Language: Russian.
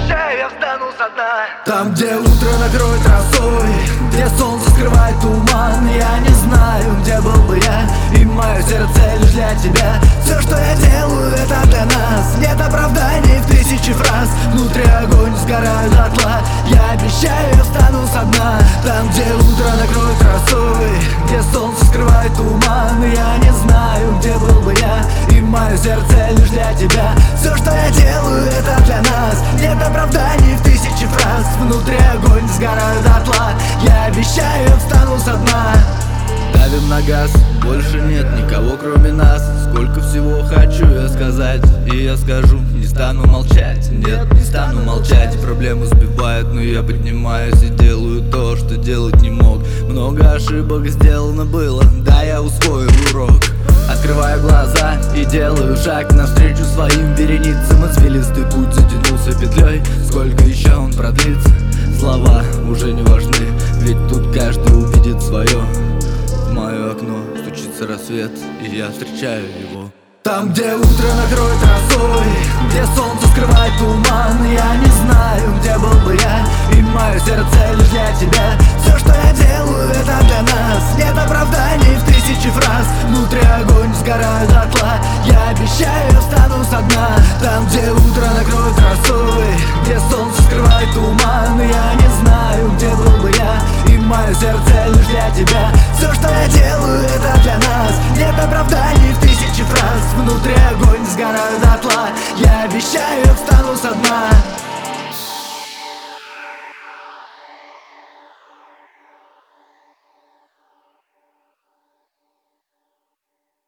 обещаю, я встану со дна. Там, где утро накроет росой, где солнце скрывает туман, я не знаю, где был бы я, и мое сердце лишь для тебя. Все, что я делаю, это для нас. Нет оправданий в тысячи фраз. Внутри огонь, сгораю дотла. Я обещаю, я встану со дна. Там, где утро накроет росой, где солнце скрывает туман, я не знаю, где был бы я, и мое сердце лишь для тебя. Все, что я делаю, это для нас. Нет оправданий в тысячи фраз. Внутри огонь, сгораю дотла. Я обещаю, я встану со дна. Давим на газ, больше нет никого кроме нас. Сколько всего хочу я сказать, и я скажу, не стану молчать. Нет, не стану молчать. Проблемы сбивают, но я поднимаюсь и делаю то, что делать не мог. Много ошибок сделано было, да, я усвоил урок. Открываю глаза и делаю шаг навстречу своим вереницам. Извилистый путь затянулся петлей. Сколько еще он продлится? Слова уже не важны, ведь тут каждый увидит свое. В мое окно стучится рассвет, и я встречаю его. Там, где утро накроет росой, где солнце скрывает туман, я не знаю, где был бы я, и мое сердце лишь для тебя. Все, что я делаю, это для нас. Нет оправданий в тысячи фраз. Внутри огонь, сгораю дотла. Я обещаю, я встану со дна. Там, где утро накроет росой, где солнце скрывает туман, я не знаю, где был бы я, и мое сердце лишь для тебя. Все, что я делаю, это для нас. Нет оправданий в тысячи фраз. Внутри огонь, сгораю дотла. Я обещаю, я встану со дна.